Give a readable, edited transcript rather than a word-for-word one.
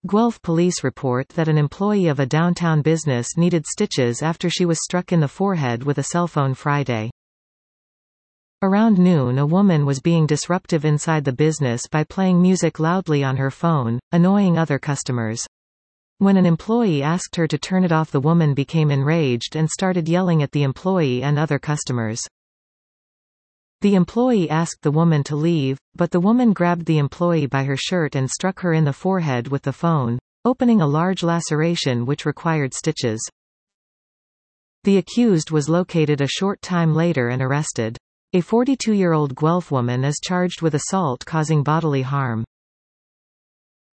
Guelph police report that an employee of a downtown business needed stitches after she was struck in the forehead with a cell phone Friday. Around noon, a woman was being disruptive inside the business by playing music loudly on her phone, annoying other customers. When an employee asked her to turn it off, the woman became enraged and started yelling at the employee and other customers. The employee asked the woman to leave, but the woman grabbed the employee by her shirt and struck her in the forehead with the phone, opening a large laceration which required stitches. The accused was located a short time later and arrested. A 42-year-old Guelph woman is charged with assault causing bodily harm.